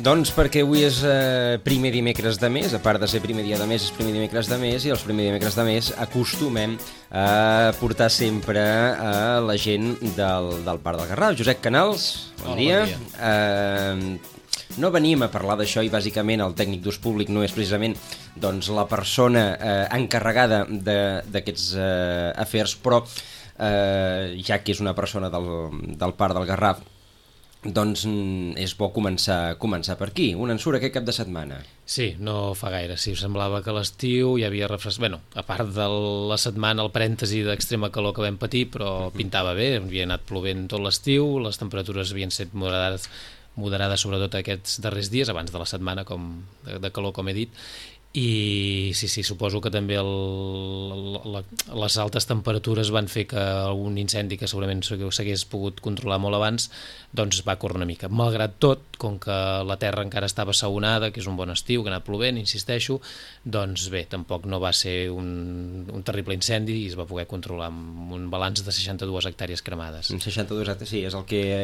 Doncs perquè avui és primer dimecres de mes, a part de ser primer dia de mes, és primer dimecres de mes, i els primers dimecres de mes acostumem a portar sempre a la gent del Parc del Garraf. Josep Canals, bon dia. Bon dia. No venim a parlar d'això i bàsicament el tècnic d'ús públic no és precisament doncs, la persona encarregada d'aquests afers, però ja que és una persona del Parc del Garraf, doncs és bo començar per aquí. Un ensurt aquest cap de setmana. Sí, no fa gaire. Sí, semblava que l'estiu hi havia refrescat. Bueno, a part de la setmana, el parèntesi d'extrema calor que vam patir, però pintava bé, havia anat plovent tot l'estiu, les temperatures havien estat moderades sobretot aquests darrers dies, abans de la setmana de calor, com he dit. I sí, suposo que també les altes temperatures van fer que algun incendi que segurament s'hagués pogut controlar molt abans doncs va córrer una mica. Malgrat tot, com que la terra encara estava assaonada, que és un bon estiu, que ha anat plovent, insisteixo, doncs bé, tampoc no va ser un terrible incendi i es va poder controlar amb un balanç de 62 hectàrees cremades. 62 hectàrees, sí, és el que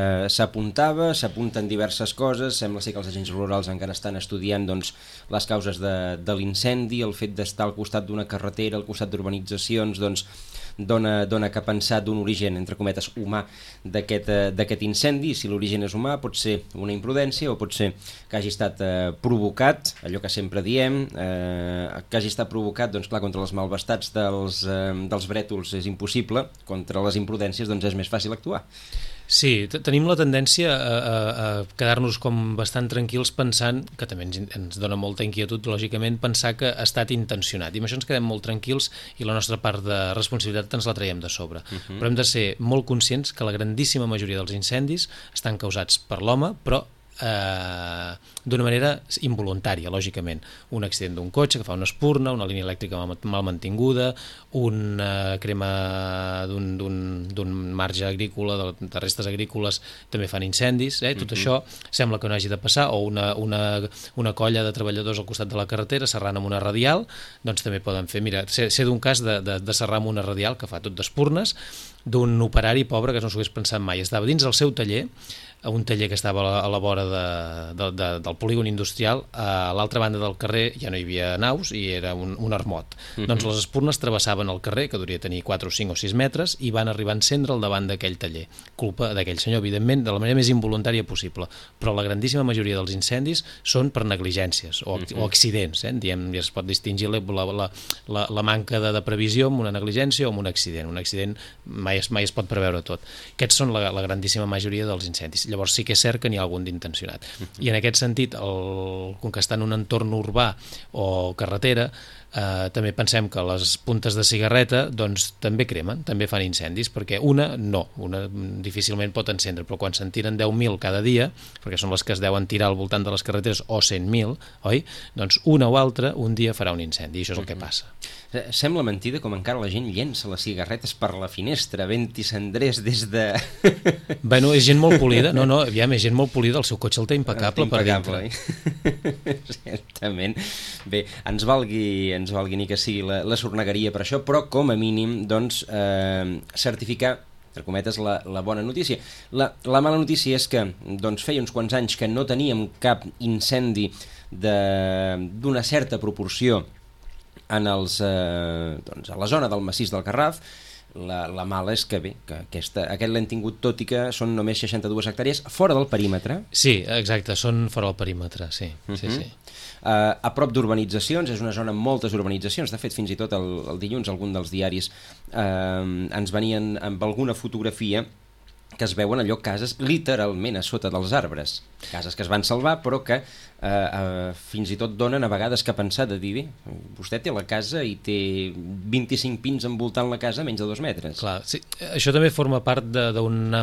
s'apunten diverses coses. Sembla ser que els agents rurals encara estan estudiant doncs, les causes de l'incendi, el fet d'estar al costat d'una carretera, al costat d'urbanitzacions, doncs dona que pensar d'un origen, entre cometes, humà d'aquest incendi. Si l'origen és humà, pot ser una imprudència o pot ser que hagi estat provocat, allò que sempre diem, que hagi estat provocat, doncs clar, contra els malvestats dels brètols és impossible, contra les imprudències doncs és més fàcil actuar. Sí, tenim la tendència a quedar-nos com bastant tranquils pensant, que també ens dona molta inquietud, lògicament, pensar que ha estat intencionat. I amb això ens quedem molt tranquils i la nostra part de responsabilitat ens la traiem de sobre. Però hem de ser molt conscients que la grandíssima majoria dels incendis estan causats per l'home, però d'una manera involuntària, lògicament. Un accident d'un cotxe que fa una espurna, una línia elèctrica mal mantinguda, una crema d'un marge agrícola, de restes agrícoles, també fan incendis. Tot això sembla que no hagi de passar, o una colla de treballadors al costat de la carretera serrant amb una radial, doncs també poden fer. Mira, sé d'un cas de serrar amb una radial que fa tot d'espurnes, d'un operari pobre que no s'ho hagués pensat mai. Estava dins el seu taller, un taller que estava a la vora del polígon industrial. A l'altra banda del carrer ja no hi havia naus i era un armot. Doncs les espurnes travessaven el carrer, que devia tenir 4 o 5 o 6 metres, i van arribar a encendre al davant d'aquell taller. Culpa d'aquell senyor, evidentment, de la manera més involuntària possible. Però la grandíssima majoria dels incendis són per negligències o accidents. Diem, ja es pot distingir la manca de previsió amb una negligència o amb un accident. Un accident mai es pot preveure tot. Aquests són la grandíssima majoria dels incendis. Llavors sí que és cert que n'hi ha algun d'intencionat. I en aquest sentit, com que està en un entorn urbà o carretera, també pensem que les puntes de cigarreta doncs, també cremen, també fan incendis, perquè una difícilment pot encendre, però quan se'n tiren 10.000 cada dia, perquè són les que es deuen tirar al voltant de les carreteres, o 100.000, oi? Doncs una o altra un dia farà un incendi, i això és el que passa. Sembla mentida com encara la gent llença les cigarretes per la finestra, vent i cendrers des de... Bueno, és gent molt polida, aviam, és gent molt polida, el seu cotxe el té impecable per dintre. Certament. Bé, ens valgui ni que sigui la sornegueria per això, però com a mínim, doncs, certificar, entre cometes, la bona notícia. La mala notícia és que doncs, feia uns quants anys que no teníem cap incendi d'una certa proporció a la zona del massís del Garraf. La mala és que bé, que aquest l'hem tingut, tot i que són només 62 hectàrees fora del perímetre. Sí, exacte, són fora del perímetre, sí. Sí. A prop d'urbanitzacions, és una zona amb moltes urbanitzacions. De fet, fins i tot el dilluns algun dels diaris ens venien amb alguna fotografia que es veuen allò cases literalment a sota dels arbres. Cases que es van salvar, però que fins i tot donen a vegades que pensar de dir, bé, vostè té la casa i té 25 pins envoltant la casa a menys de 2 metres. Clar, sí, això també forma part d'una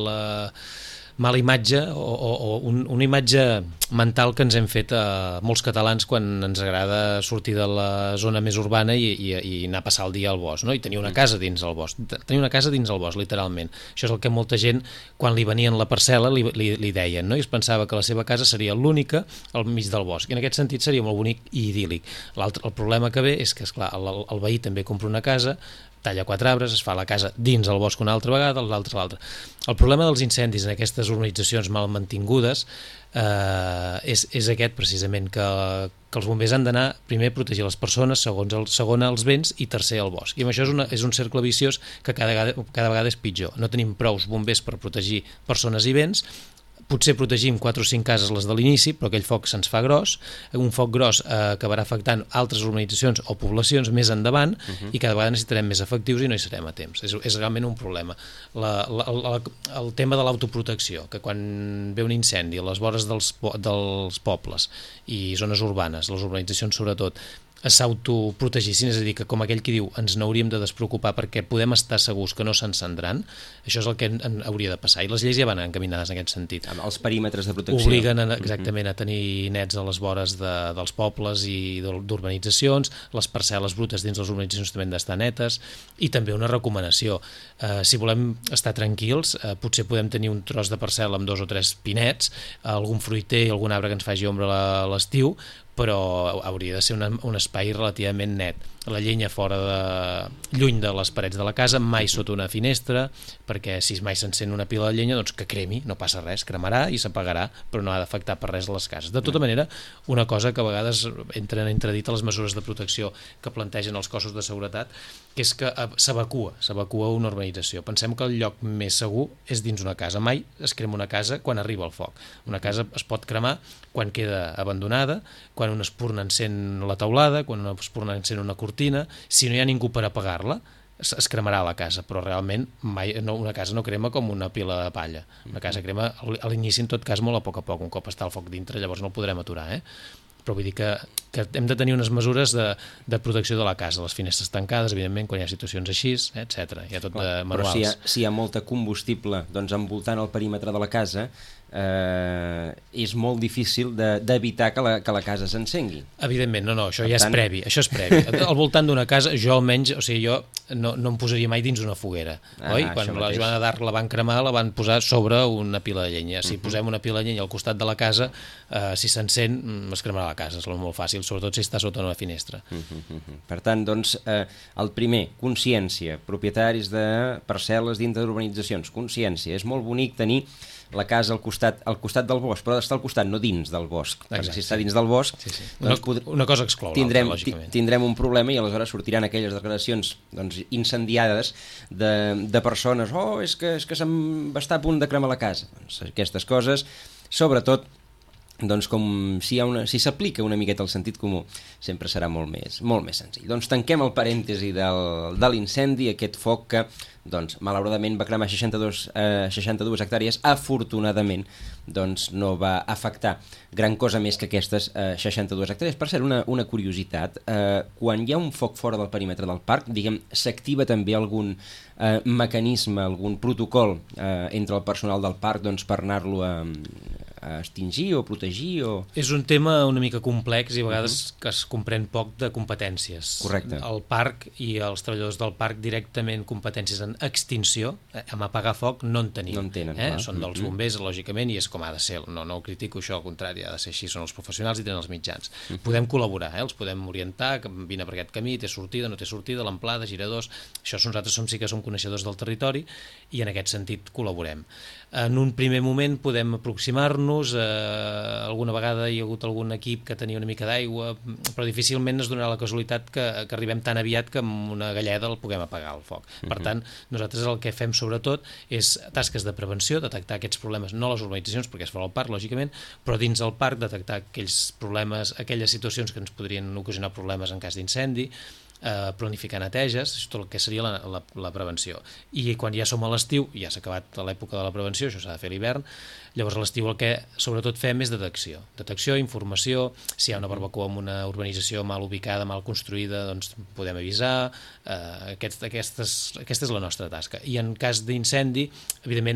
mala imatge o una imatge mental que ens hem fet a molts catalans quan ens agrada sortir de la zona més urbana i anar a passar el dia al bosc, no? I tenir una casa dins el bosc. Tenir una casa dins el bosc, literalment. Això és el que molta gent, quan li venien la parcel·la, li deien, no? I es pensava que la seva casa seria l'única al mig del bosc. I en aquest sentit seria molt bonic i idíl·lic. El problema que ve és que, esclar, el veí també compra una casa, talla 4 arbres, es fa la casa dins el bosc una altra vegada, l'altra. El problema dels incendis en aquestes urbanitzacions mal mantingudes és aquest precisament, que els bombers han d'anar primer a protegir les persones, segon els béns i tercer el bosc. I amb això és un cercle viciós que cada vegada és pitjor. No tenim prous bombers per protegir persones i béns, potser protegim 4 o 5 cases les de l'inici, però aquell foc se'ns fa gros, un foc gros acabarà afectant altres urbanitzacions o poblacions més endavant, i cada vegada necessitarem més efectius i no hi serem a temps. És realment un problema. El tema de l'autoprotecció, que quan ve un incendi a les vores dels pobles i zones urbanes, les urbanitzacions sobretot, s'autoprotegissin, és a dir, que com aquell que diu ens n'hauríem de despreocupar perquè podem estar segurs que no s'encendran, això és el que hauria de passar, i les lleis ja van encaminades en aquest sentit. Els perímetres de protecció. Obliguen exactament a tenir nets a les vores dels pobles i d'urbanitzacions, les parcel·les brutes dins les urbanitzacions també han d'estar netes, i també una recomanació. Si volem estar tranquils, potser podem tenir un tros de parcel·la amb 2 o 3 pinets, algun fruiter i algun arbre que ens faci ombra a l'estiu, però hauria de ser un espai relativament net. La llenya lluny de les parets de la casa, mai sota una finestra, perquè si mai s'encén una pila de llenya, doncs que cremi, no passa res, cremarà i s'apagarà, però no ha d'afectar per res a les cases. De tota manera, una cosa que a vegades entra en entredit a les mesures de protecció que plantegen els cossos de seguretat, que és que s'evacua una urbanització. Pensem que el lloc més segur és dins una casa. Mai es crema una casa quan arriba el foc. Una casa es pot cremar quan queda abandonada, quan un espurna encén la teulada, quan un espurna encén una cortina. Si no hi ha ningú per apagar-la, es cremarà la casa, però realment una casa no crema com una pila de palla. Una casa crema a l'inici, en tot cas, molt a poc, un cop està el foc dintre, llavors no el podrem aturar, però vull dir que hem de tenir unes mesures de protecció de la casa, les finestres tancades, evidentment, quan hi ha situacions així, etc. Hi ha tot de manuals. Però si hi ha molta combustible envoltant el perímetre de la casa, és molt difícil d'evitar que la casa s'encengui. Evidentment, no, això ja és previ. Al voltant d'una casa, jo almenys, jo no em posaria mai dins una foguera, oi? Quan la Joana d'Arc la van cremar, la van posar sobre una pila de llenya. Si posem una pila de llenya al costat de la casa, si s'encén, es cremarà la casa, és molt fàcil, sobretot si està sota una finestra. Per tant, doncs, el primer, consciència, propietaris de parcel·les dintre d'urbanitzacions, consciència. És molt bonic tenir la casa al costat del bosc, però ha d'estar al costat, no dins del bosc. Perquè si està dins del bosc, una cosa exclou l'altra, lògicament. Tindrem un problema i aleshores sortiran aquelles declaracions incendiades de persones, és que està a punt de cremar la casa. Aquestes coses, sobretot, doncs com si s'aplica una miqueta el sentit comú, sempre serà molt més senzill. Doncs tanquem el parèntesi de l'incendi, aquest foc que doncs, malauradament va cremar 62 hectàrees, afortunadament doncs, no va afectar gran cosa més que aquestes 62 hectàrees. Per cert, una curiositat, quan hi ha un foc fora del perímetre del parc, s'activa també algun mecanisme, algun protocol entre el personal del parc doncs, per anar-lo a extingir o protegir? És un tema una mica complex i a vegades que es comprèn poc de competències. Correcte. El parc i els treballadors del parc directament competències en extinció, amb apagar foc no en tenim. No en tenen, Són dels bombers, lògicament, i és com ha de ser. No ho critico, això, al contrari, ha de ser així. Són els professionals i tenen els mitjans. Podem col·laborar, els podem orientar, que vine per aquest camí, té sortida, no té sortida, l'amplada, giradors. Això nosaltres sí que som coneixedors del territori i en aquest sentit col·laborem. En un primer moment podem aproximar-nos, alguna vegada hi ha hagut algun equip que tenia una mica d'aigua, però difícilment es donarà la casualitat que arribem tan aviat que amb una galleda el puguem apagar el foc. Per tant, nosaltres el que fem sobretot és tasques de prevenció, detectar aquests problemes, no a les urbanitzacions, perquè es fa al parc, lògicament, però dins el parc detectar aquells problemes, aquelles situacions que ens podrien ocasionar problemes en cas d'incendi, planificar neteges, tot el que seria la prevenció. I quan ja som a l'estiu, ja s'ha acabat l'època de la prevenció, això s'ha de fer a l'hivern, llavors a l'estiu el que sobretot fem és detecció, informació, si hi ha una barbacoa en una urbanització mal ubicada, mal construïda, doncs podem avisar, aquesta és la nostra tasca. I en cas d'incendi, evidentment,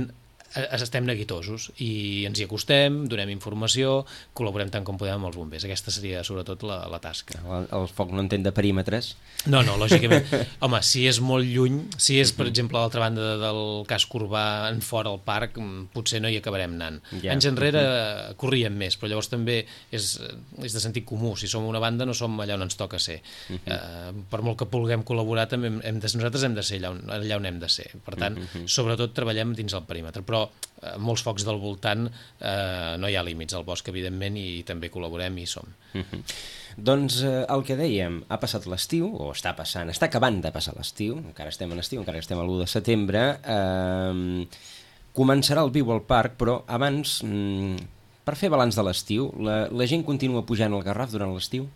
estem neguitosos i ens hi acostem, donem informació, col·laborem tant com podem amb els bombers. Aquesta seria sobretot la tasca. El foc no entén de perímetres? No, lògicament. Home, si és molt lluny, si és, per exemple, a l'altra banda del casc urbà en fora al parc, potser no hi acabarem anant. Anys enrere corríem més, però llavors també és de sentit comú. Si som una banda no som allà on ens toca ser. Per molt que vulguem col·laborar, també nosaltres hem de ser allà on hem de ser. Per tant, sobretot treballem dins el perímetre, però molts focs del voltant no hi ha límits al bosc, evidentment, i també col·laborem i hi som. Doncs el que dèiem, ha passat l'estiu, o està acabant de passar l'estiu, encara estem en estiu, encara estem a l'1 de setembre, començarà el Viu al Parc, però abans, per fer balanç de l'estiu, la gent continua pujant al Garraf durant l'estiu?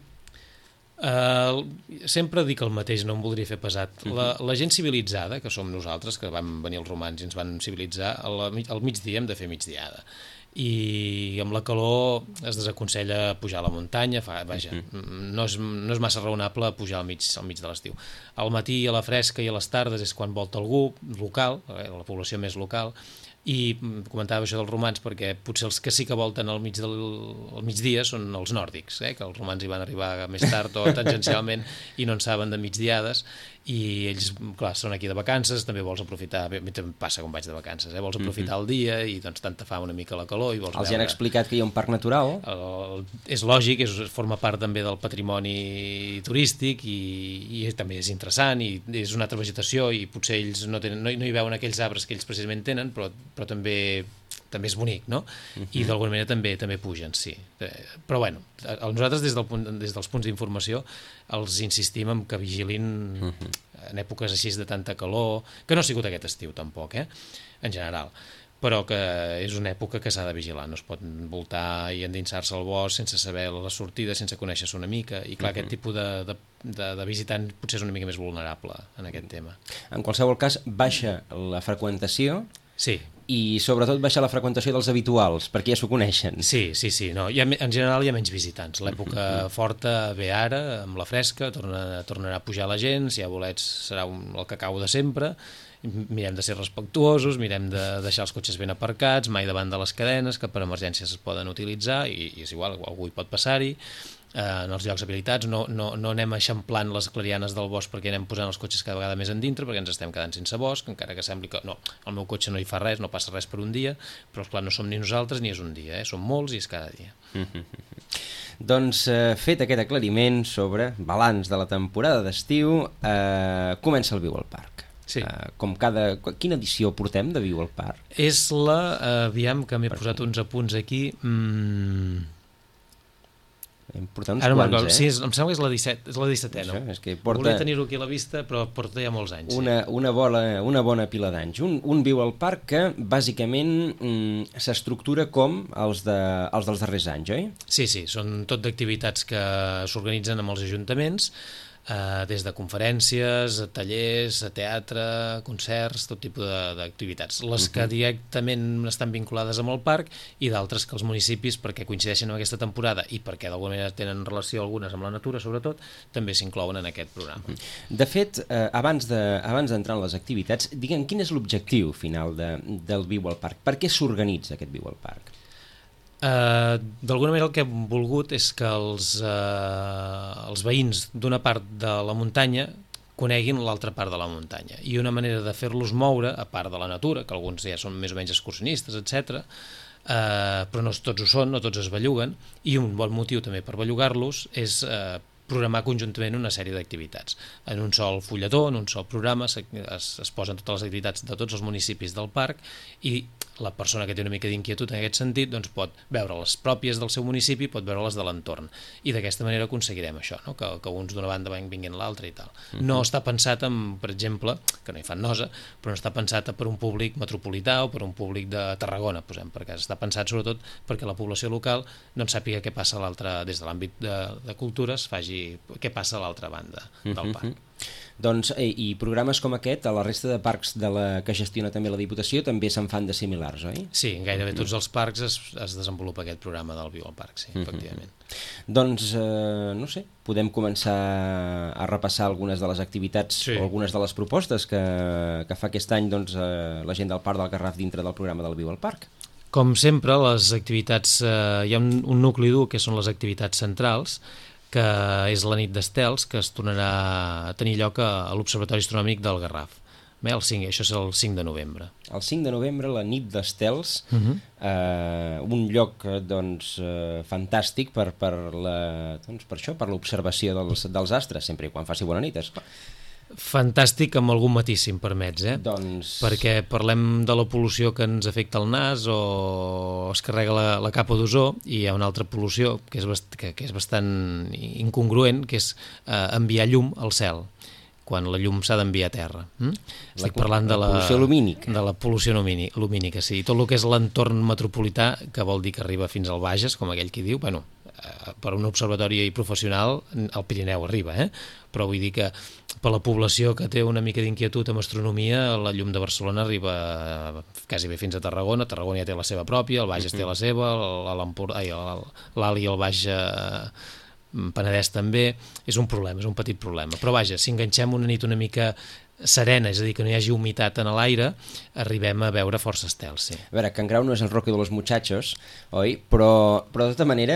Sempre dic el mateix, no em voldria fer pesat. La gent civilitzada, que som nosaltres, que vam venir els romans i ens van civilitzar, al migdia hem de fer migdiada, i amb la calor es desaconsella pujar a la muntanya. Vaja, no és massa raonable pujar al mig de l'estiu. Al matí, a la fresca i a les tardes és quan volta algú local, la població més local, i comentava això dels romans perquè potser els que sí que volten al migdia són els nòrdics, que els romans hi van arribar més tard o tangencialment i no en saben de migdiades, i ells, clar, són aquí de vacances, també vols aprofitar, també passa quan vaig de vacances, vols aprofitar el dia i doncs tant te fa una mica la calor i vols Els han explicat que hi ha un parc natural? És lògic, forma part també del patrimoni turístic i també és interessant i és una altra vegetació i potser ells no hi veuen aquells arbres que ells precisament tenen, però també és bonic, no? I d'alguna manera també pugen, sí. Però bueno, nosaltres des dels punts d'informació els insistim en que vigilin en èpoques així de tanta calor, que no ha sigut aquest estiu tampoc, en general, però que és una època que s'ha de vigilar, no es pot voltar i endinsar-se al bosc sense saber la sortida, sense conèixer-se una mica, i clar, aquest tipus de visitant potser és una mica més vulnerable en aquest tema. En qualsevol cas, baixa la freqüentació. Sí. I sobretot baixar la freqüentació dels habituals, perquè ja s'ho coneixen. Sí. No, en general hi ha menys visitants. L'època forta ve ara, amb la fresca, tornarà a pujar la gent, si hi ha bolets serà el cacau de sempre, mirem de ser respectuosos, mirem de deixar els cotxes ben aparcats, mai davant de les cadenes, que per emergències es poden utilitzar, i és igual, algú hi pot passar-hi. En els llocs habilitats no anem eixamplant les clarianes del bosc perquè anem posant els cotxes cada vegada més endintre, perquè ens estem quedant sense bosc, encara que sembli que no, el meu cotxe no hi fa res, no passa res per un dia, però esclar, no som ni nosaltres ni és un dia, som molts i és cada dia. Doncs fet aquest aclariment sobre balanç de la temporada d'estiu, comença el Viu al Parc. Sí. Quina edició portem de Viu al Parc? És aviam que m'he posat uns apunts aquí. Hem portat uns quants, Sí, em sembla que és la 17ena. Volia tenir-ho aquí a la vista, però porta ja molts anys. Una bona pila d'anys. Un Viu al Parc que, bàsicament, s'estructura com els dels darrers anys, oi? Sí, són tot d'activitats que s'organitzen amb els ajuntaments, des de conferències, tallers, teatre, concerts, tot tipus d'activitats. Les que directament estan vinculades amb el parc i d'altres que els municipis, perquè coincideixen amb aquesta temporada i perquè d'alguna manera tenen relació algunes amb la natura, sobretot, també s'inclouen en aquest programa. De fet, abans d'entrar en les activitats, diguem, quin és l'objectiu final del Viu al Parc? Per què s'organitza aquest Viu al Parc? D'alguna manera el que hem volgut és que els veïns d'una part de la muntanya coneguin l'altra part de la muntanya, i una manera de fer-los moure, a part de la natura, que alguns ja són més o menys excursionistes, etc., però no tots ho són, no tots es belluguen, i un bon motiu també per bellugar-los és programar conjuntament una sèrie d'activitats. En un sol fulletó, en un sol programa, es posen totes les activitats de tots els municipis del parc, i la persona que té una mica d'inquietud en aquest sentit doncs pot veure les pròpies del seu municipi, pot veure les de l'entorn, i d'aquesta manera aconseguirem això, no? que uns d'una banda vinguin l'altra i tal. No està pensat, per exemple, que no hi fan nosa, però no està pensat per un públic metropolità o per un públic de Tarragona, posem per cas. Està pensat sobretot perquè la població local doncs sàpiga què passa des de l'àmbit de cultures, faci què passa a l'altra banda del parc. Doncs, i programes com aquest, a la resta de parcs que gestiona també la Diputació, també se'n fan de similars, oi? Sí, en gairebé tots els parcs es desenvolupa aquest programa del Viu al Parc, sí, efectivament. Doncs, no sé, podem començar a repassar algunes de les activitats o algunes de les propostes que fa aquest any doncs, la gent del Parc del Garraf dintre del programa del Viu al Parc. Com sempre, les activitats, hi ha un nucli dur que són les activitats centrals, que és la nit d'estels, que es tornarà a tenir lloc a l'Observatori Astronòmic del Garraf. Això és el 5 de novembre. El 5 de novembre, la nit d'estels, un lloc doncs, fantàstic per l'observació dels astres, sempre i quan faci bona nit, esclar. Fantàstic amb algun matís, si em permets, Doncs... perquè parlem de la pol·lució que ens afecta el nas o es carrega la capa d'ozó, i hi ha una altra pol·lució que és bastant incongruent, que és enviar llum al cel, quan la llum s'ha d'enviar a terra. Estic parlant de la pol·lució lumínica. De la pol·lució lumínica, sí. Tot el que és l'entorn metropolità, que vol dir que arriba fins al Bages, com aquell qui diu, bueno, per un observatori professional al Pirineu arriba, però vull dir que per la població que té una mica d'inquietud amb astronomia, la llum de Barcelona arriba quasi bé fins a Tarragona. Tarragona ja té la seva pròpia, el Bages té la seva, l'Alt i el Baix Penedès també. És un problema, és un petit problema, però vaja, si enganxem una nit una mica serena, és a dir, que no hi hagi humitat en l'aire, arribem a veure força estels, sí. A veure, Can Grau no és el Roque de los Muchachos, oi? Però de tota manera,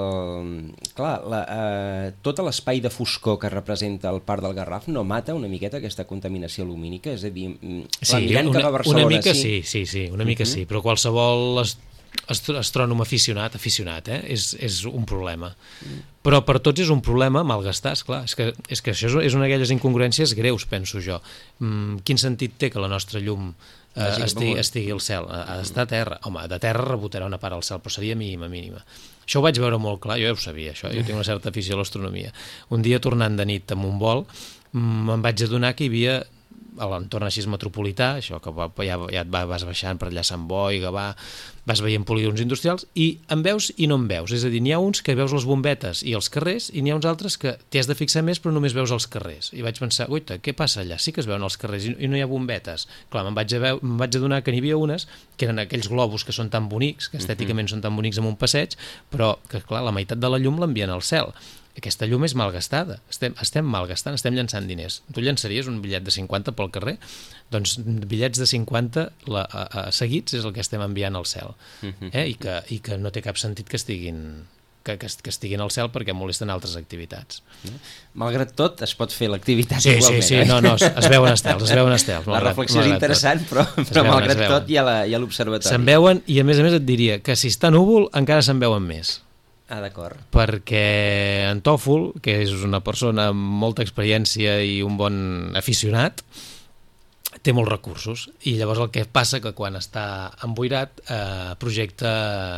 tot l'espai de foscor que representa el Parc del Garraf no mata una miqueta aquesta contaminació lumínica? És a dir, mirant cap a Barcelona... Una mica sí, una mica sí, però qualsevol astrònom aficionat, és un problema. Però per tots és un problema malgastar, esclar. És que això és una d'aquelles incongruències greus, penso jo. Quin sentit té que la nostra llum estigui al cel? Ha d'estar a terra. Home, de terra rebotarà una part al cel, però seria mínima. Això ho vaig veure molt clar, jo ja ho sabia, això. Jo tinc una certa afició a l'astronomia. Un dia, tornant de nit amb un vol, me'n vaig adonar que hi havia a l'entorn així metropolità, això que ja et vas baixant per allà a Sant Boi, Gavà, vas veient polígons industrials, i en veus i no en veus. És a dir, n'hi ha uns que veus les bombetes i els carrers, i n'hi ha uns altres que t'hi has de fixar més però només veus els carrers. I vaig pensar, uita, què passa allà? Sí que es veuen els carrers i no hi ha bombetes. Clar, me'n vaig adonar que n'hi havia unes que eren aquells globus que són tan bonics, que estèticament són tan bonics en un passeig, però que, clar, la meitat de la llum l'envien al cel. Aquesta llum és malgastada, estem malgastant, estem llançant diners. Tu llançaries un bitllet de 50 pel carrer? Doncs bitllets de 50 seguits és el que estem enviant al cel. I que no té cap sentit que estiguin al cel perquè molesten altres activitats. Malgrat tot, es pot fer l'activitat igualment. Sí, es veuen estels. La reflexió és interessant, però malgrat tot hi ha l'observatori. Se'n veuen, i a més et diria que si està núvol encara se'n veuen més. Ah, d'acord. Perquè en Tòfol, que és una persona amb molta experiència i un bon aficionat, té molts recursos, i llavors el que passa que quan està emboirat projecta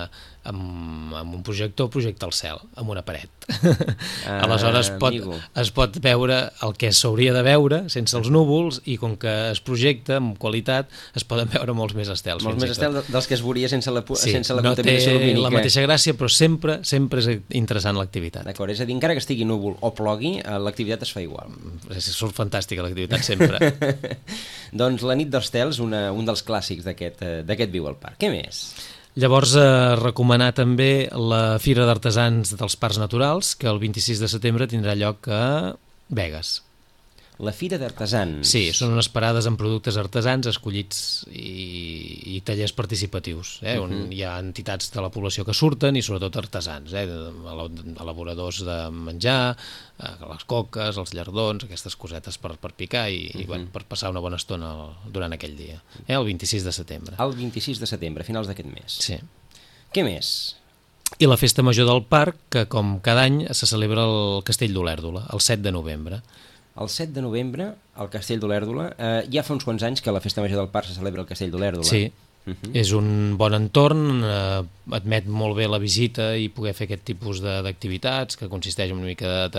amb un projector, projecta el cel amb una paret. Aleshores es pot veure el que s'hauria de veure sense els núvols, i com que es projecta amb qualitat es poden veure molts més estels. Molts més estels dels que es veuria sense la contaminació lumínica. No té la mateixa gràcia, però sempre és interessant l'activitat. D'acord, és a dir, encara que estigui núvol o plogui, l'activitat es fa igual. Surt fantàstica l'activitat sempre. Doncs la nit d'estels, un dels clàssics d'aquest Viu al Parc. Què més? Llavors, recomanar també la Fira d'Artesans dels Parcs Naturals, que el 26 de setembre tindrà lloc a Begues. La Fira d'Artesans. Sí, són unes parades amb productes artesans escollits i tallers participatius, on hi ha entitats de la població que surten, i sobretot artesans, elaboradors de menjar, les coques, els llardons, aquestes cosetes per picar i per passar una bona estona durant aquell dia, el 26 de setembre. El 26 de setembre, a finals d'aquest mes. Sí. Què més? I la Festa Major del Parc, que com cada any se celebra al Castell d'Olèrdola, el 7 de novembre. El 7 de novembre, al Castell d'Olèrdola, ja fa uns quants anys que la Festa Major del Parc se celebra al Castell d'Olèrdola. Sí, és un bon entorn, admet molt bé la visita i poder fer aquest tipus d'activitats, que consisteix en una mica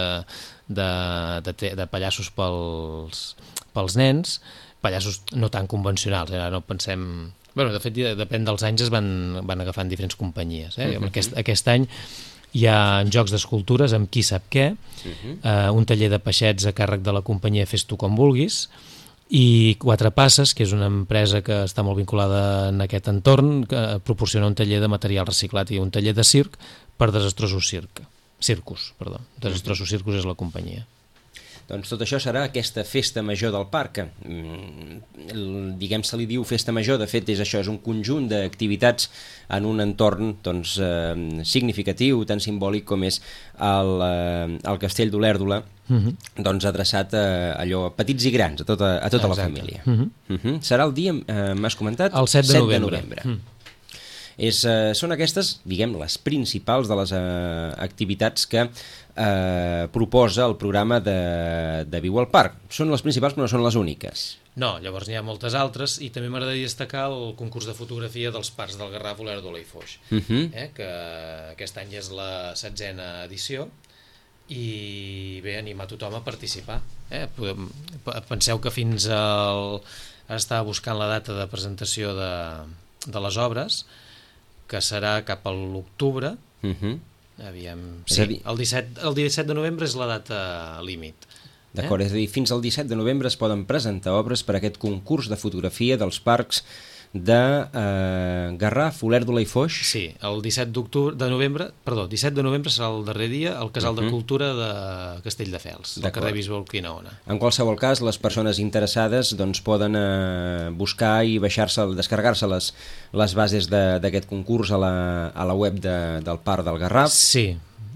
de pallassos pels nens, pallassos no tan convencionals, ara no pensem... Bé, de fet, depèn dels anys es van agafant diferents companyies. Aquest any hi ha jocs d'escultures amb qui sap què, un taller de peixets a càrrec de la companyia Fes-tu com vulguis, i Quatre Passes, que és una empresa que està molt vinculada en aquest entorn, que proporciona un taller de material reciclat i un taller de circ per Desastrosos Circus. Desastrosos Circus és la companyia. Doncs tot això serà aquesta festa major del parc. Diguem, se li diu festa major, de fet és això, és un conjunt d'activitats en un entorn doncs, significatiu, tan simbòlic com és el Castell d'Olèrdola, doncs adreçat a allò petits i grans, a tota la família. Serà el dia, m'has comentat? El 7 de novembre. Són aquestes, diguem, les principals de les activitats que proposa el programa de Viu al Parc. Són les principals però no són les úniques. No, llavors n'hi ha moltes altres i també m'agradaria destacar el concurs de fotografia dels parcs del Garraf, Olèrdola i Foix, que aquest any és la 16a edició i bé, animar tothom a participar. Penseu que fins estava buscant la data de presentació de les obres, que serà cap a l'octubre. Aviam, sí, el 17 de novembre és la data límit. D'acord, és a dir, fins al 17 de novembre es poden presentar obres per a aquest concurs de fotografia dels parcs de Garraf, Olèrdola i Foix. Sí, el 17 de novembre serà el darrer dia al Casal de Cultura de Castelldefels, al carrer Bisbe Urquinaona. En qualsevol cas, les persones interessades doncs, poden buscar i descarregar-se les bases d'aquest concurs a la web del Parc del Garraf. Sí,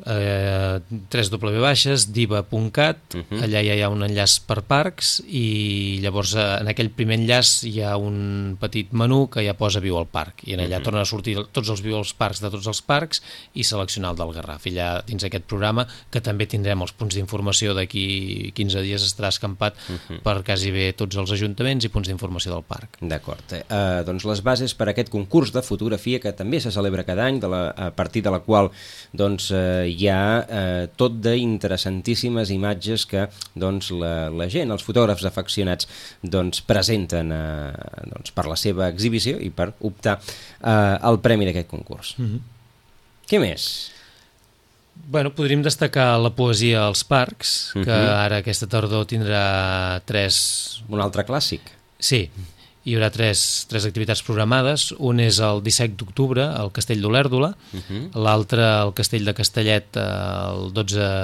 www.diva.cat, allà ja hi ha un enllaç per parcs i llavors en aquell primer enllaç hi ha un petit menú que ja posa Viu al Parc i en allà tornen a sortir tots els Viu als Parcs de tots els parcs i seleccionar el del Garraf. I allà dins aquest programa, que també tindrem els punts d'informació d'aquí 15 dies, estarà escampat per quasi bé tots els ajuntaments i punts d'informació del parc. D'acord, doncs les bases per a aquest concurs de fotografia que també se celebra cada any, a partir de la qual doncs hi ha tot d'interessantíssimes imatges que doncs, la gent, els fotògrafs afeccionats doncs, presenten per la seva exhibició i per optar al premi d'aquest concurs. Què més? Bueno, podríem destacar la poesia als parcs, que ara aquesta tardor tindrà un altre clàssic. Sí, hi haurà tres activitats programades. Un és el 17 d'octubre al Castell d'Olèrdola, l'altre al Castell de Castellet el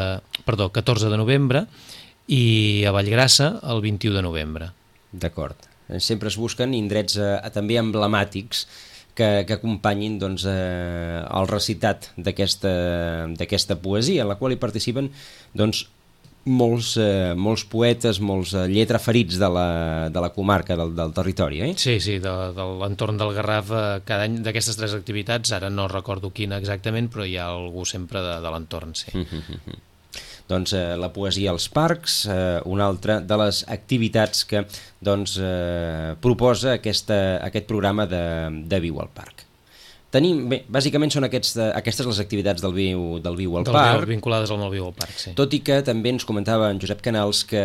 14 de novembre i a Vallgrassa el 21 de novembre. D'acord. Sempre es busquen indrets també emblemàtics que acompanyin doncs, el recitat d'aquesta poesia, en la qual hi participen doncs, molts poetes, molts lletraferits de la comarca, del territori. Sí, de l'entorn del Garraf, cada any d'aquestes tres activitats, ara no recordo quina exactament, però hi ha algú sempre de l'entorn, sí. Doncs la poesia als parcs, una altra de les activitats que doncs, proposa aquest programa de Viu al Parc. Bé, bàsicament són aquestes les activitats del Viu al Parc, vinculades al Viu al Parc, sí. Tot i que també ens comentava en Josep Canals que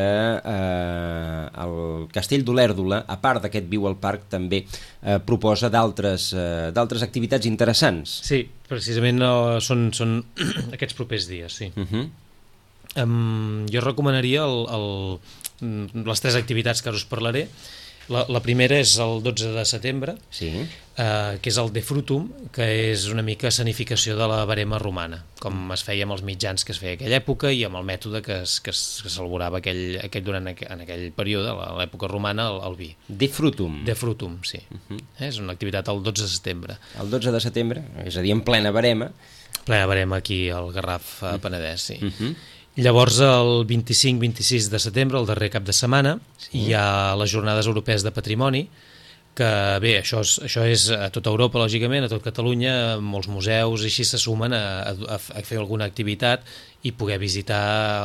el Castell d'Olèrdola, a part d'aquest Viu al Parc, també proposa d'altres activitats interessants. Sí, precisament són aquests propers dies, sí. Jo recomanaria les tres activitats que ara us parlaré. La primera és el 12 de setembre, que és el De Frutum, que és una mica escenificació de la barema romana, com es feia amb els mitjans que es feia en aquella època i amb el mètode que s'elaborava durant en aquell període, a l'època romana, el vi. De Frutum. De Frutum, sí. És una activitat el 12 de setembre. El 12 de setembre, és a dir, en plena barema. Plena barema aquí al Garraf Penedès, sí. Llavors, el 25-26 de setembre, el darrer cap de setmana, hi ha les Jornades Europees de Patrimoni, que bé, això és a tota Europa, lògicament, a tot Catalunya, molts museus, així se sumen a fer alguna activitat i poder visitar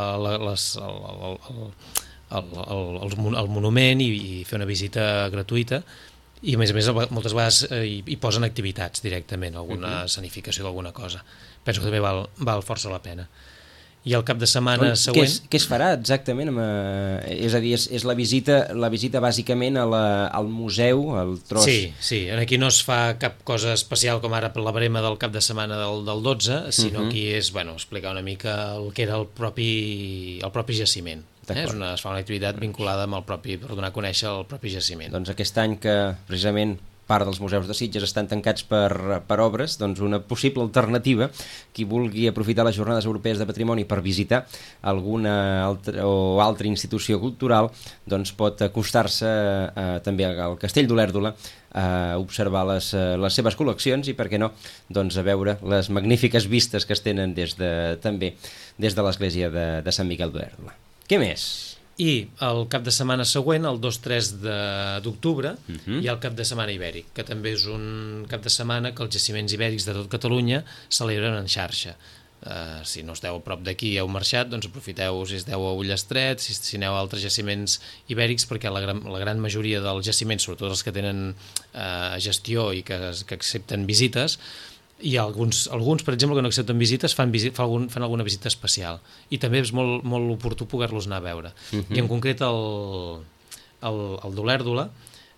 el monument i fer una visita gratuïta. I a més moltes vegades hi posen activitats directament, alguna escenificació d'alguna cosa. Penso que també val força la pena. I el cap de setmana següent... Què es farà exactament? És a dir, és la visita bàsicament al museu, al tros... Sí, aquí no es fa cap cosa especial com ara per la brema del cap de setmana del 12, sinó aquí és explicar una mica el que era el propi jaciment. Es fa una activitat vinculada amb per donar a conèixer el propi jaciment. Doncs aquest any que precisament part dels museus de Sitges estan tancats per obres, doncs una possible alternativa, qui vulgui aprofitar les Jornades Europees de Patrimoni per visitar alguna altra institució cultural, doncs pot acostar-se també al Castell d'Olèrdola a observar les seves col·leccions i, per què no, doncs a veure les magnífiques vistes que es tenen també des de l'església de Sant Miquel d'Olèrdola. Què més? I el cap de setmana següent, el 2-3 d'octubre, hi ha el cap de setmana ibèric, que també és un cap de setmana que els jaciments ibèrics de tot Catalunya celebren en xarxa. Si no esteu a prop d'aquí i heu marxat, doncs aprofiteu, si esteu a Ullestret, si aneu a altres jaciments ibèrics, perquè la gran majoria dels jaciments, sobretot els que tenen gestió i que accepten visites, i alguns, per exemple, que no accepten visites fan alguna visita especial i també és molt, molt oportú poder-los anar a veure. I en concret el d'Olèrdola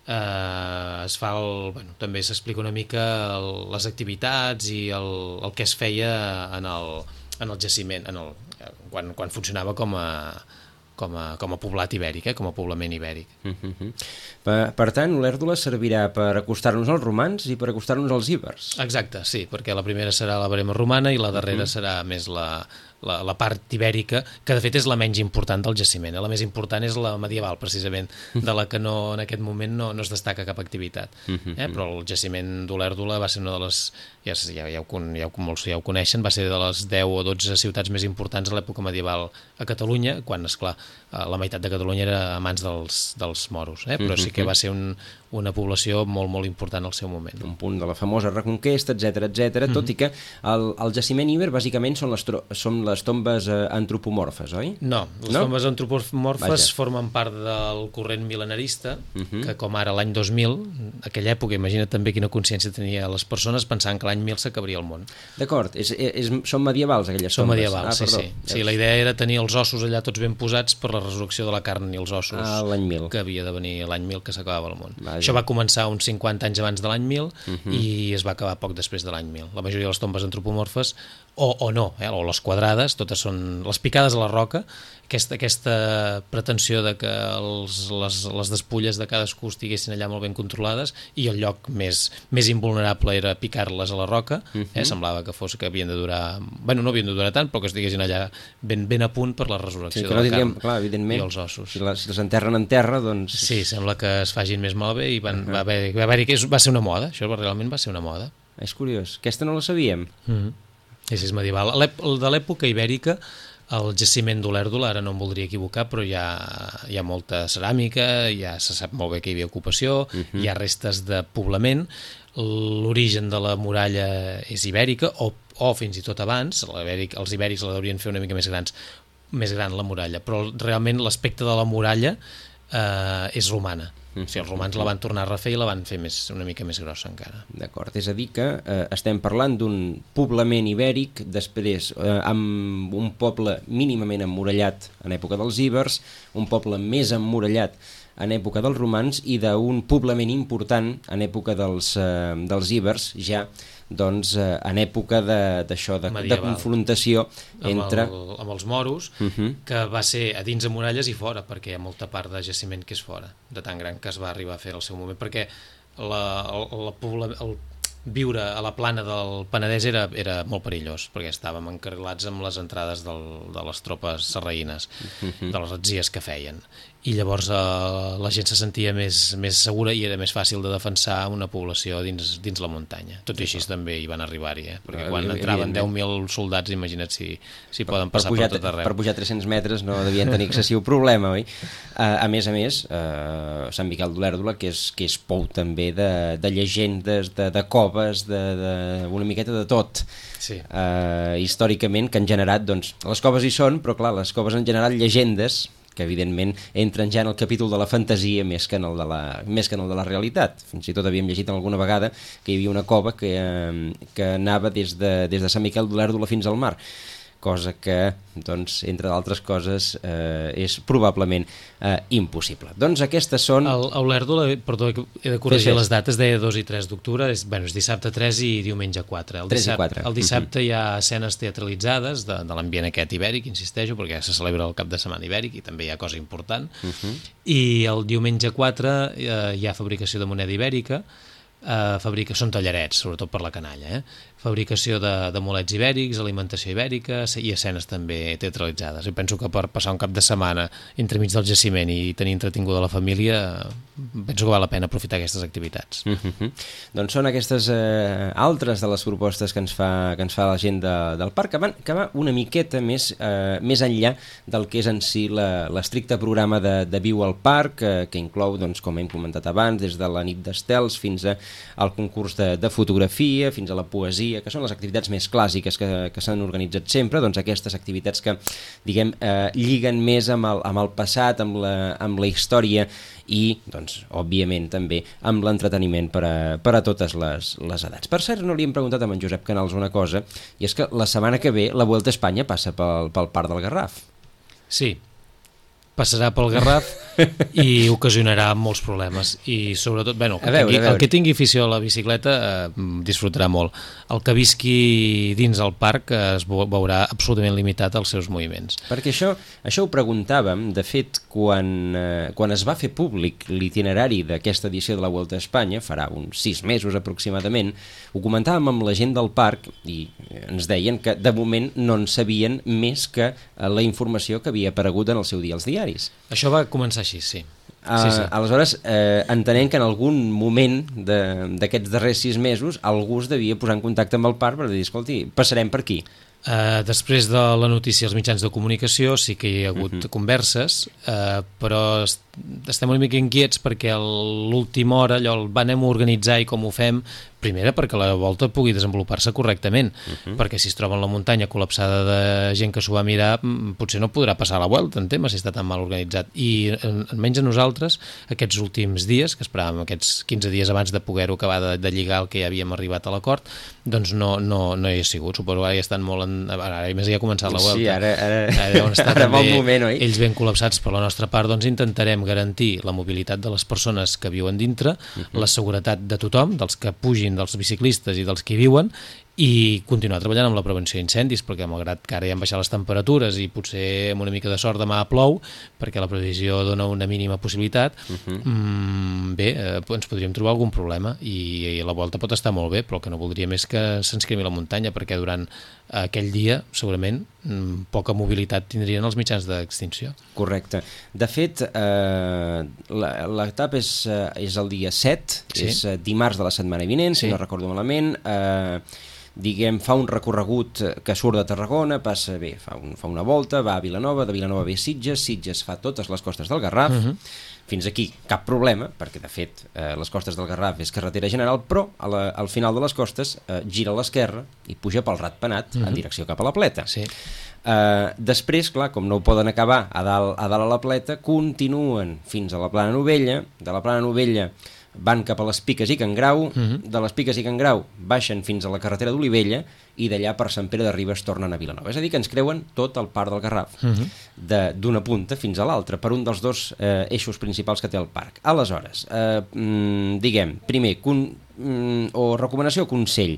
es fa també s'explica una mica les activitats i el que es feia en el jaciment quan funcionava com a poblat ibèric, com a poblament ibèric. Per tant, Olèrdola servirà per acostar-nos als romans i per acostar-nos als ibers. Exacte, sí, perquè la primera serà la brema romana i la darrera serà més la part ibèrica, que de fet és la menys important del jaciment. La més important és la medieval, precisament, de la que en aquest moment no es destaca cap activitat. Però el jaciment d'Olèrdola va ser una de les, molts ja ho coneixen, va ser de les 10 o 12 ciutats més importants a l'època medieval a Catalunya, quan, esclar, la meitat de Catalunya era a mans dels moros, però sí que va ser una població molt, molt important al seu moment. Un punt de la famosa Reconquesta, etc. Tot i que el jaciment íber bàsicament són les tombes antropomorfes, oi? No, les tombes antropomorfes formen part del corrent mil·lenarista, que com ara l'any 2000, aquella època, imagina't també quina consciència tenia les persones pensant que l'any 1000 s'acabaria el món. D'acord, són medievals aquelles tombes? Són medievals, sí. La idea era tenir els ossos allà tots ben posats per la resurrecció de la carn i els ossos l'any 1000. Que havia de venir l'any 1000 que s'acabava el món. Això va començar uns 50 anys abans de l'any 1000 i es va acabar poc després de l'any 1000. La majoria de les tombes antropomorfes, o no, o les quadrades, totes són les picades a la roca, aquesta pretensió de que les despulles de cadascú estiguessin allà molt ben controlades i el lloc més invulnerable era picar-les a la roca, semblava que havien de durar, no havien de durar tant, però que estiguessin allà ben a punt per la resurrecció de la carn i els ossos. Si les enterren en terra, doncs... Sí, sembla que es fagin més malbé i va ser una moda, això realment va ser una moda. És curiós, aquesta no la sabíem. És medieval. De l'època ibèrica, el jaciment d'Olèrdola, ara no em voldria equivocar, però hi ha molta ceràmica, ja se sap molt bé que hi havia ocupació, hi ha restes de poblament, l'origen de la muralla és ibèrica, o fins i tot abans, els ibèrics la deurien fer una mica més gran la muralla, però realment l'aspecte de la muralla és romana. O sigui, els romans la van tornar a refer i la van fer una mica més grossa encara. D'acord, és a dir que estem parlant d'un poblament ibèric, després amb un poble mínimament emmurallat en època dels ibers, un poble més emmurallat en època dels romans i d'un poblament important en època dels ibers, ja doncs en època de confrontació entre... amb els moros, que va ser a dins de muralles i fora, perquè hi ha molta part de jaciment que és fora, de tan gran que es va arribar a fer al seu moment, perquè el viure a la plana del Penedès era molt perillós, perquè estàvem encarrilats amb les entrades de les tropes sarraïnes, de les ratzies que feien, i llavors la gent se sentia més segura i era més fàcil de defensar una població dins la muntanya. Tot i així també hi van arribar-hi, perquè quan entraven 10.000 soldats, imagina't si poden passar per tot arreu. Per pujar 300 metres no devien tenir excessiu problema, oi? A més, Sant Miquel d'Olèrdola, que és pou també de llegendes, de coves, una miqueta de tot. Sí. Històricament, que han generat, doncs, les coves hi són, però clar, les coves han generat llegendes que evidentment entren ja en el capítol de la fantasia més que en el de la realitat. Fins i tot havíem llegit alguna vegada que hi havia una cova que anava des de Sant Miquel d'Olèrdola fins al mar. cosa que, doncs, entre d'altres coses, és probablement impossible. Doncs aquestes són... L'Erdo, perdó, he de corregir les dates, deia 2 i 3 d'octubre, és dissabte 3 i diumenge 4. El dissabte hi ha escenes teatralitzades de l'ambient aquest ibèric, insisteixo, perquè se celebra el cap de setmana ibèric i també hi ha cosa important. I el diumenge 4 hi ha fabricació de moneda ibèrica, són tallarets, sobretot per la canalla, fabricació de bolets ibèrics, alimentació ibèrica i escenes també teatralitzades. I penso que per passar un cap de setmana entremig del jaciment i tenir entretinguda la família, penso que val la pena aprofitar aquestes activitats. Doncs són aquestes altres de les propostes que ens fa la gent del parc, que va una miqueta més enllà del que és en si l'estricte programa de Viu al Parc, que inclou, doncs, com hem comentat abans, des de la nit d'estels fins al concurs de fotografia, fins a la poesia, que són les activitats més clàssiques que s'han organitzat sempre, doncs aquestes activitats que, diguem, lliguen més amb el passat, amb la història i, doncs, òbviament també amb l'entreteniment per a totes les edats. Per cert, no li hem preguntat a en Josep Canals una cosa, i és que la setmana que ve la Vuelta a Espanya passa pel Parc del Garraf. Sí, passarà pel Garraf i ocasionarà molts problemes i sobretot, el que tingui afició a la bicicleta disfrutarà molt. El que visqui dins el parc es veurà absolutament limitat als seus moviments. Perquè això ho preguntàvem, de fet, quan es va fer públic l'itinerari d'aquesta edició de la Vuelta a Espanya, farà uns 6 mesos aproximadament, ho comentàvem amb la gent del parc i ens deien que de moment no en sabien més que la informació que havia aparegut en el seu dia als diaris. Això va començar així, sí. Aleshores, entenent que en algun moment d'aquests darrers 6 mesos algú es devia posar en contacte amb el parc per dir, escolti, passarem per aquí. Després de la notícia als mitjans de comunicació sí que hi ha hagut converses, però estem una mica inquiets perquè a l'última hora allò el anem a organitzar i com ho fem, primera perquè la volta pugui desenvolupar-se correctament, perquè si es troba en la muntanya col·lapsada de gent que s'ho va mirar, potser no podrà passar la volta en tema si està tan mal organitzat. I almenys a nosaltres, aquests últims dies, que esperàvem aquests 15 dies abans de poder-ho acabar de lligar el que ja havíem arribat a l'acord, doncs no hi ha sigut. Suposo que ara ja estan molt... Ara més ja ha començat la volta. Sí, ara va un moment, oi? Ells ben col·lapsats. Per la nostra part, doncs intentarem garantir la mobilitat de les persones que viuen dintre, la seguretat de tothom, dels que pugin, dels biciclistes i dels que hi viuen, i continuar treballant amb la prevenció d'incendis, perquè malgrat que ara ja han baixat les temperatures i potser amb una mica de sort demà plou, perquè la previsió dona una mínima possibilitat, ens podríem trobar algun problema i la volta pot estar molt bé, però el que no voldríem és que se'ns cremi la muntanya, perquè durant aquell dia segurament poca mobilitat tindrien els mitjans d'extinció. Correcte. De fet, l'etapa és el dia 7, és dimarts de la setmana vinent, si no recordo malament, fa un recorregut que surt de Tarragona, passa bé, fa una volta, va a Vilanova, de Vilanova ve a Sitges fa totes les costes del Garraf, fins aquí cap problema, perquè de fet les costes del Garraf és carretera general, però al final de les costes gira a l'esquerra i puja pel Ratpenat en direcció cap a la Pleta. Després, clar, com no ho poden acabar a dalt a la Pleta, continuen fins a la Plana Novella, de la Plana Novella van cap a les Piques i Can Grau, de les Piques i Can Grau baixen fins a la carretera d'Olivella i d'allà per Sant Pere de Ribes tornen a Vilanova. És a dir, que ens creuen tot el parc del Garraf, d'una punta fins a l'altra, per un dels dos eixos principals que té el parc. Aleshores, diguem, primer, recomanació o consell.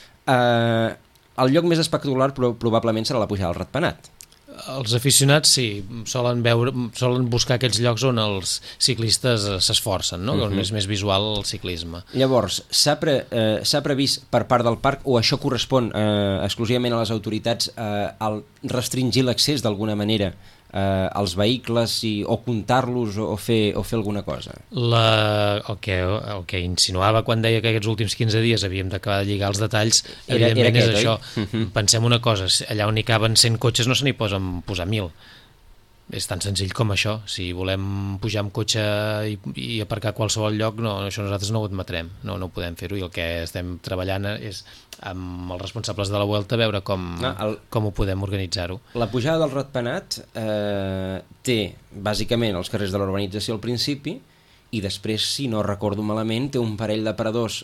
El lloc més espectacular probablement serà la pujada al Ratpenat. Els aficionats sí, solen buscar aquests llocs on els ciclistes s'esforcen, no? On és més visual el ciclisme. Llavors, s'ha previst per part del parc, o això correspon exclusivament a les autoritats, al restringir l'accés d'alguna manera als vehicles o comptar-los o fer alguna cosa? El que insinuava quan deia que aquests últims 15 dies havíem d'acabar de lligar els detalls, evidentment és això. Pensem una cosa, allà on hi caben 100 cotxes no se n'hi posen posar 1.000. És tan senzill com això. Si volem pujar amb cotxe i aparcar a qualsevol lloc, això nosaltres no ho admetrem, no podem fer-ho, i el que estem treballant és amb els responsables de la Vuelta veure com ho podem organitzar-ho. La pujada del Ratpenat té bàsicament els carrers de la urbanització al principi i després, si no recordo malament, té un parell d'aparadors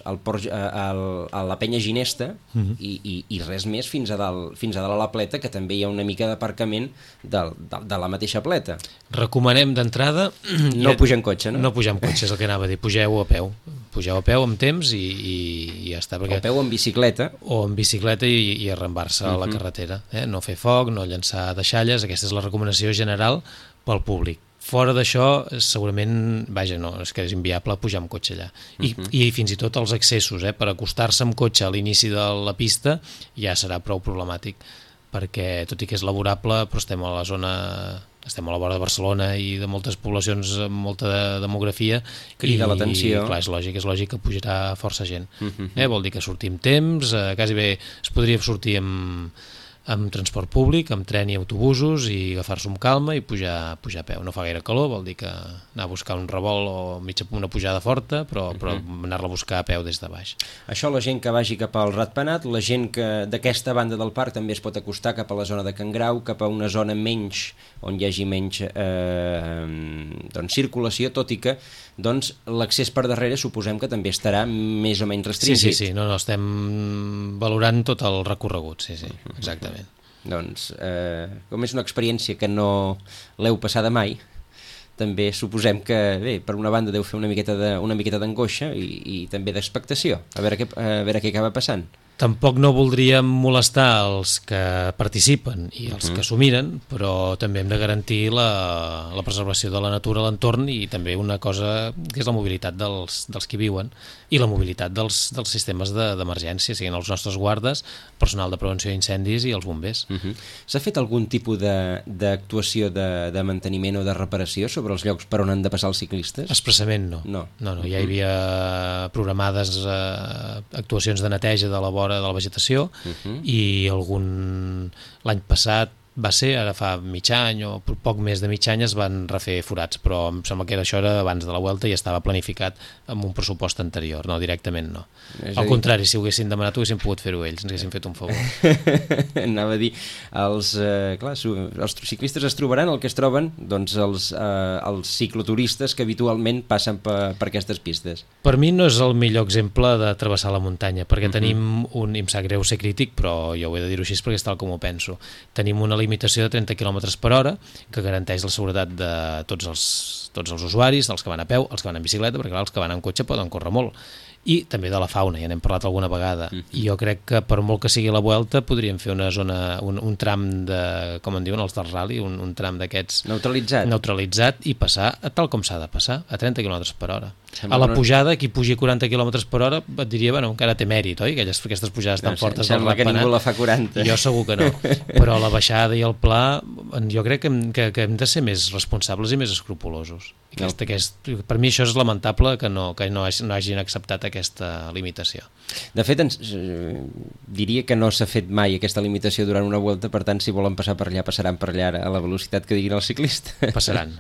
a la penya Ginesta i res més fins a dalt a la pleta, que també hi ha una mica d'aparcament de la mateixa pleta. Recomanem d'entrada... No pujar en cotxe, no? No pujar en cotxe, és el que anava a dir, pugeu a peu. Pugeu a peu amb temps i ja està. O a peu o en bicicleta. O en bicicleta i arrambar-se a la carretera. No fer foc, no llançar deixalles, aquesta és la recomanació general pel públic. Fora d'això, segurament, no, és que és inviable pujar amb cotxe allà. I fins i tot els accessos, per acostar-se amb cotxe a l'inici de la pista ja serà prou problemàtic, perquè tot i que és laborable, però estem a la vora de Barcelona i de moltes poblacions amb molta demografia. Crida l'atenció. Clar, és lògic que pujarà força gent. Vol dir que sortim temps, quasi bé es podria sortir amb transport públic, amb tren i autobusos, i agafar-se amb calma i pujar a peu. No fa gaire calor, vol dir que anar a buscar un revolt o una pujada forta, però anar-la a buscar a peu des de baix. Això la gent que vagi cap al Ratpenat, la gent que d'aquesta banda del parc també es pot acostar cap a la zona de Can Grau, cap a una zona on hi hagi menys circulació, tot i que l'accés per darrere suposem que també estarà més o menys restringit. Sí, no, estem valorant tot el recorregut, sí, exactament. Doncs, com és una experiència que no l'heu passada mai, també suposem que, bé, per una banda deu fer una miqueta d'angoixa i també d'expectació, a veure què acaba passant. Tampoc no voldríem molestar els que participen i els que s'ho miren, però també hem de garantir la preservació de la natura a l'entorn i també una cosa que és la mobilitat dels que viuen i la mobilitat dels sistemes d'emergència, siguin els nostres guardes, personal de prevenció d'incendis i els bombers. S'ha fet algun tipus d'actuació de manteniment o de reparació sobre els llocs per on han de passar els ciclistes? Expressament no. No, ja hi havia programades actuacions de neteja de la vora de la vegetació i l'any passat va ser, ara fa mig any o poc més de mig any es van refer forats, però em sembla que això era abans de la Vuelta i estava planificat amb un pressupost anterior, no, directament no. Al contrari, si ho haguessin demanat ho haguessin pogut fer-ho ells, ens haguessin fet un favor. Anava a dir, els ciclistes es trobaran el que es troben els cicloturistes que habitualment passen per aquestes pistes. Per mi no és el millor exemple de travessar la muntanya, perquè tenim i em sap greu ser crític, però jo ho he de dir-ho així perquè és tal com ho penso, tenim una limitació de 30 km per hora que garanteix la seguretat de tots els usuaris, dels que van a peu, els que van en bicicleta, perquè clar, els que van en cotxe poden córrer molt, i també de la fauna, ja n'hem parlat alguna vegada, i jo crec que per molt que sigui la Vuelta podríem fer una zona, un tram de, com en diuen els del rally, un tram d'aquests neutralitzat i passar tal com s'ha de passar, a 30 km per hora. A la pujada, qui pugi 40 km per hora et diria, bueno, encara té mèrit, oi? Aquestes pujades tan fortes del Ratpenat. Sembla que ningú la fa 40. Jo segur que no, però a la baixada i al pla jo crec que hem de ser més responsables i més escrupulosos. Per mi això és lamentable que no hagin acceptat aquesta limitació. De fet, diria que no s'ha fet mai aquesta limitació durant una Vuelta, per tant, si volen passar per allà, passaran per allà a la velocitat que diguin els ciclistes. Passaran.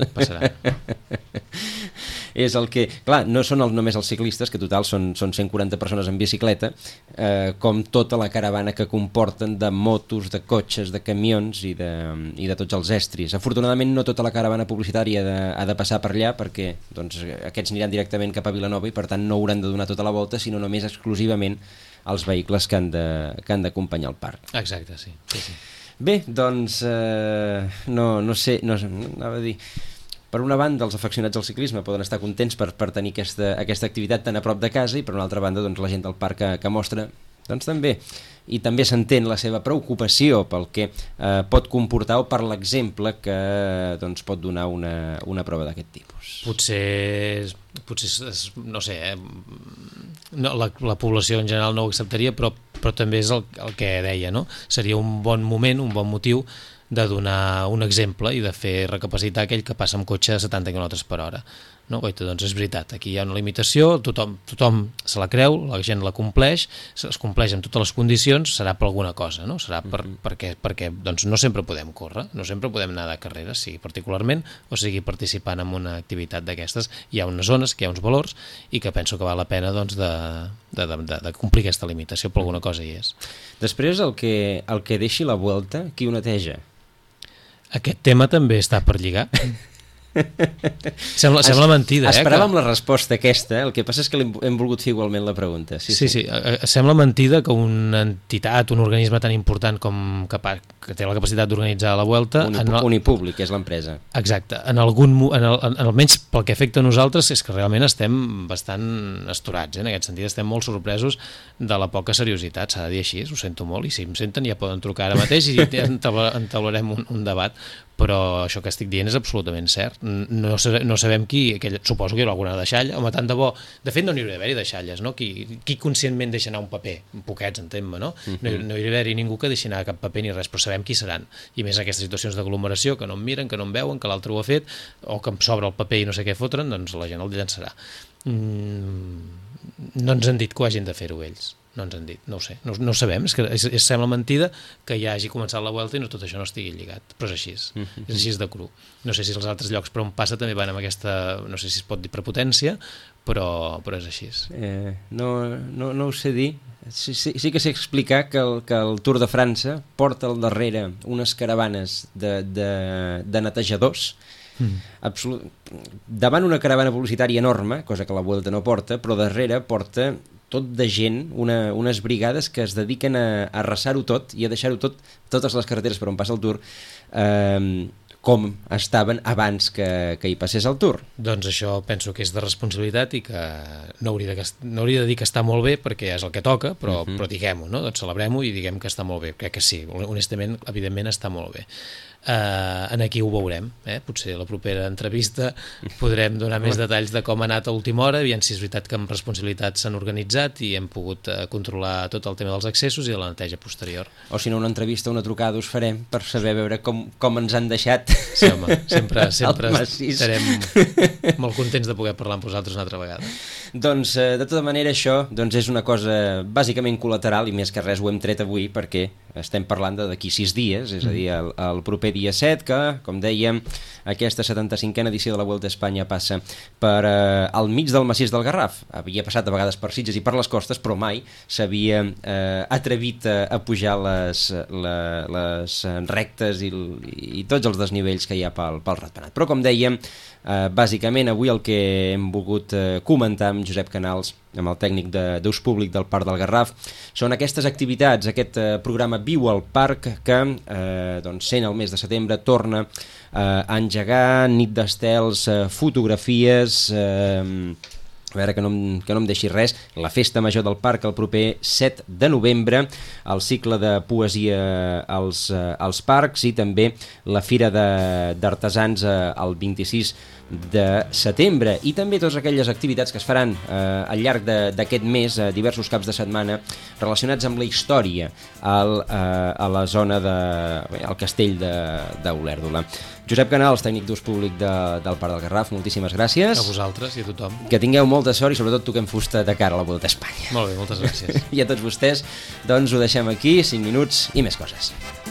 És el que... Clar, no són només els ciclistes, que total són 140 persones en bicicleta, com tota la caravana que comporten de motos, de cotxes, de camions i de tots els estris. Afortunadament no tota la caravana publicitària ha de passar per allà, perquè aquests aniran directament cap a Vilanova i per tant no hauran de donar tota la volta, sinó només exclusivament els vehicles que han d'acompanyar el parc. Exacte, sí. Bé, doncs no sé, anava a dir... Per una banda, els afeccionats al ciclisme poden estar contents per tenir aquesta activitat tan a prop de casa i per una altra banda la gent del parc que mostra també. I també s'entén la seva preocupació pel que pot comportar o per l'exemple que pot donar una prova d'aquest tipus. Potser no sé, la població en general no ho acceptaria, però també és el que deia, no? Seria un bon moment, un bon motiu de donar un exemple i de fer recapacitar aquell que passa amb cotxe a 70 km per hora. No? Doncs és veritat, aquí hi ha una limitació, tothom se la creu, la gent la compleix, es compleix amb totes les condicions, serà per alguna cosa, no? Serà perquè no sempre podem córrer, no sempre podem anar de carrera, sigui particularment o sigui participant en una activitat d'aquestes. Hi ha unes zones, que hi ha uns valors i que penso que val la pena de complir aquesta limitació, per alguna cosa hi és. Després, el que deixi la Vuelta, qui ho neteja? Aquest tema també està per lligar. Sembla mentida, Esperàvem la resposta aquesta, el que passa és que hem volgut fer igualment la pregunta. Sí. Sembla mentida que una entitat, un organisme tan important com que té la capacitat d'organitzar la Vuelta... Unipúblic, que és l'empresa. Exacte. Almenys pel que afecta a nosaltres és que realment estem bastant astorats, en aquest sentit estem molt sorpresos de la poca seriositat, s'ha de dir així, ho sento molt, i si em senten ja poden trucar ara mateix i entablarem un debat, però això que estic dient és absolutament cert. No sabem qui, suposo que hi haurà alguna deixalla, home, tant de bo, de fet no n'hi hauria d'haver-hi deixalles, no? Qui conscientment deixa anar un paper, poquets, entenc-me, no? No hi hauria d'haver-hi ningú que deixi anar cap paper ni res, però sabem qui seran, i més aquestes situacions d'aglomeració que no em miren, que no em veuen, que l'altre ho ha fet, o que em sobra el paper i no sé què fotren, doncs la gent el llançarà. No ens han dit que ho hagin de fer-ho ells. No ens han dit, no ho sé, no sabem, és que sembla mentida que ja hagi començat la Vuelta i tot això no estigui lligat, però és així, és així de cru. No sé si els altres llocs per on passa també van amb aquesta, no sé si es pot dir prepotència, però és així. No ho sé dir. Sí que sé explicar que el Tour de França porta al darrere unes caravanes de netejadors, davant una caravana publicitària enorme, cosa que la Vuelta no porta, però darrere porta tot de gent, unes brigades que es dediquen a arrasar-ho tot i a deixar-ho tot, totes les carreteres per on passa el Tour, com estaven abans que hi passés el Tour. Doncs això penso que és de responsabilitat i que no hauria de dir que està molt bé perquè és el que toca, però diguem-ho, no? Doncs celebrem-ho i diguem que està molt bé. Crec que sí, honestament, evidentment està molt bé. Aquí ho veurem, potser a la propera entrevista podrem donar més detalls de com ha anat a última hora, aviam si és veritat que amb responsabilitat s'han organitzat i hem pogut controlar tot el tema dels accessos i de la neteja posterior. O si no, una entrevista, una trucada us farem per saber veure com ens han deixat. Sí, home, sempre estarem molt contents de poder parlar amb vosaltres una altra vegada. Doncs, de tota manera, això és una cosa bàsicament col·lateral i més que res ho hem tret avui perquè estem parlant d'aquí 6 dies, és a dir, el proper dia 7, que, com dèiem, aquesta 75a edició de la Vuelta a Espanya passa per al mig del massís del Garraf. Havia passat a vegades per Sitges i per les costes, però mai s'havia atrevit a pujar les rectes i tots els desnivells que hi ha pel ratpenat. Però, com dèiem, bàsicament avui el que hem volgut comentar amb Josep Canals, amb el tècnic d'ús públic del Parc del Garraf, són aquestes activitats, aquest programa Viu al Parc que, sent el mes de setembre, torna a engegar, nit d'estels, fotografies, a veure que no em deixi res, la Festa Major del Parc el proper 7 de novembre, el cicle de poesia als parcs i també la Fira d'Artesans el 26 de setembre, i també totes aquelles activitats que es faran al llarg d'aquest mes, diversos caps de setmana relacionats amb la història a la zona del castell d'Olèrdola. Josep Canals, tècnic d'ús públic del Parc del Garraf, moltíssimes gràcies. A vosaltres i a tothom. Que tingueu molta sort i sobretot toquem fusta de cara a la Vuelta a Espanya. Molt bé, moltes gràcies. I a tots vostès, doncs ho deixem aquí, 5 minuts i més coses.